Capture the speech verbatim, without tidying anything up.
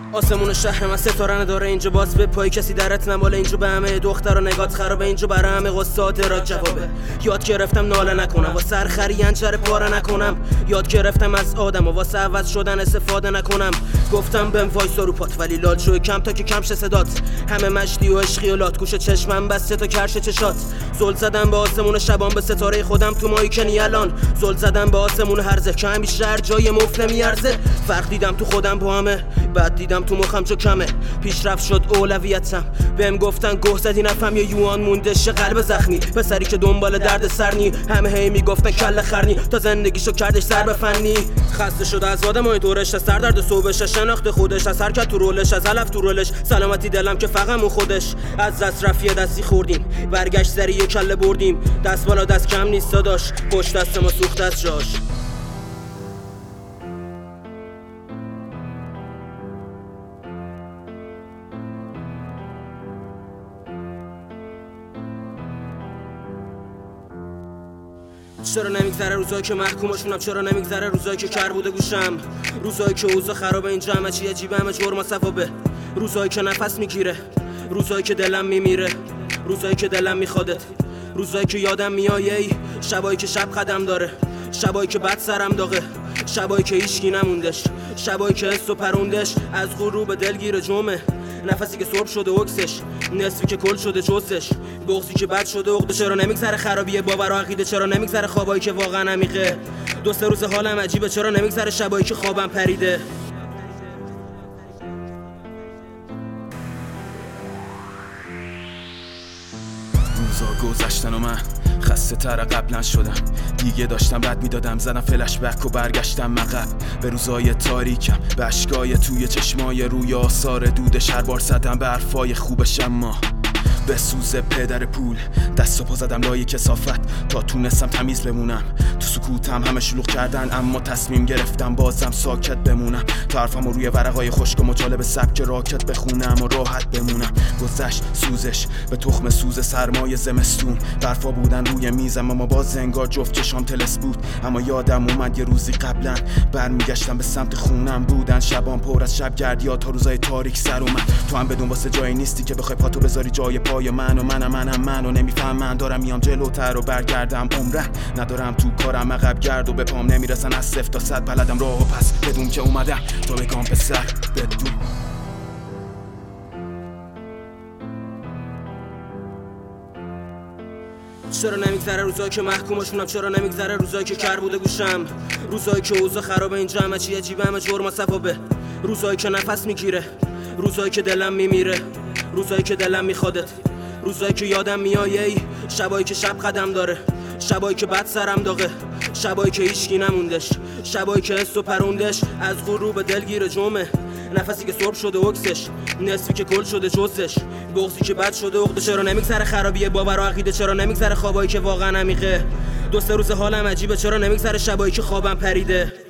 آسمون شهر من ستاره نداره اینجا، باز به پای کسی درت نماله اینجا، به همه دختر و نگات خرابه اینجا، برای همه قصات را جوابه. یاد گرفتم ناله نکنم واسه سرخری انجر پاره نکنم، یاد گرفتم از آدم و واسه عوض شدن استفاده نکنم. گفتم بهم وایس رو پات ولی لال شوی کم تا که کم شه صدات، همه مشتی و عشقی و لات، گوش چشمم بسته تا کرش چشات. زل زدم به آسمون شبان، به ستاره خودم تو مایی کنی الان، زل زدم به آسمون هرزه که همیشه هر جای مفت نمیارزه. فرق دیدم تو خودم با همه، بعد دیدم تو مخم چو کمه، پیشرفت شد اولویتم. بهم گفتن گوه زدی نفهم یا یوان موندش قلب زخمی، پسری که دنبال درد سرنی، همه هی میگفتن کله خرنی تا زندگیشو کردش سر به فنی. خسته شد از آدمای دورش، از سر درد صبحش، از شناخت خودش، از حرکت تو رولش، از علف تو رولش، سلامتی دلم که فقط اون خودش. از دست رفی دستی خوردیم، برگشت سری یه کله بردیم، دست بالا دست کم نیست داداش، پشت دست ما سوخت از جاش. چرا نمیگذره روزایی که محکومشونم، چرا نمیگذره روزایی که کر بوده گوشم، روزایی که اوضاع خرابه اینجا، همه چی عجیبه، همه جرم و صفابه، روزایی که نفس میگیره، روزایی که دلم میمیره، روزایی که دلم میخوادت، روزایی که یادم میایی، شبایی که شب قدم داره، شبایی که بد سرم داغه، شبایی که هیچکی نموندش، شبایی که حس و پروندش از غروب دلگیر جمعه، نفسی که سرب شده اکسش، نصفی که کل شده جوزش، بغضی که بد شده عقده. چرا نمیگذره خرابی باور و عقیده، چرا نمیگذره خوابایی که واقعا عمیقه، دو سه روز حالم عجیبه، چرا نمیگذره شبایی که خوابم پریده. روزا گذشتن و من خسته تر قبلا شدم، دیگه داشتم رد میدادم، زدم فلش بک و برگشتم مقب به روزای تاریکم، به اشکای توی چشمای روی آثار دودش، هر بار زدم به حرفای خوبش اما به سوز پدر پول دست و پا زدم لای کثافت تا تونستم تمیز بمونم. تو سکوتم همه شلوغ کردن اما تصمیم گرفتم بازم ساکت بمونم، تا حرفمو روی ورقای خشک و مجالب سبک راکت بخونم و راحت بمونم. گذشت سوزش به تخم سوز سرمای زمستون، برفا بودن روی میزم اما باز انگار جفت چشام تلس بود. اما یادم اومد یه روزی قبلا برمیگشتم به سمت خونم، بودن شبان پر از شبگردیا تا روزای تاریک سر اومد. تو هم بدون واسه جایی نیستی که بخوای پاتو بذاری جای پای من و منم منم منو نمیفهمن، دارم میام جلوتر و برگردم عمرن، ندارم تو کارم عقب گرد و به پام نمیرسن از صفر تا صد، بلدم راه و پس بدون که اومدم تو بگم پسر بدون. چرا نمیگذره روزایی که محکومشونم، چرا نمیگذره روزایی که کر بوده گوشم، روزایی که اوضاع خرابه اینجا، همه چی عجیبه، همه جرم و صفابه، روزایی که نفس میگیره، روزایی که دلم میمیره، روزایی که دلم میخوادت، روزایی که یادم میایی، شبایی که شب قدم داره، شبایی که بد سرم داغه، شبایی که هیچکی نموندش، شبایی که حس و پروندش از غروب دلگیر جمعه، نفسی که سرب شده اکسش، نصفی که کل شده جوزش، بغضی که بد شده عقده. چرا نمیگذره خرابی باور و عقیده، چرا نمیگذره خوابایی که واقعا عمیقه، دو سه روز حالم عجیبه، چرا نمیگذره شبایی که خوابم پریده.